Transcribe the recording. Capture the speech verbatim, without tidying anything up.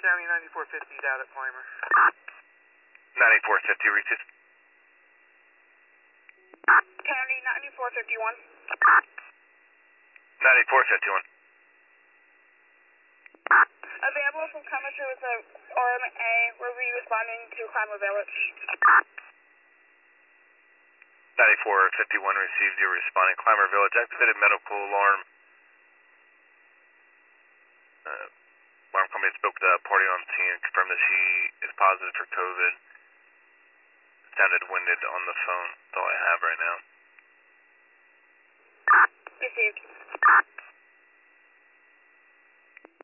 County ninety-four fifty out at Clymer. ninety-four fifty reaches. County ninety-four fifty-one. ninety-four fifty-one. Available from Clemency with a R M A. We'll be responding to Clymer Village. ninety-four fifty-one received. You're responding. Clymer Village activated medical alarm. Uh, alarm company spoke to the party on scene and confirmed that she is positive for COVID. Sounded winded on the phone. That's all I have right now. Received.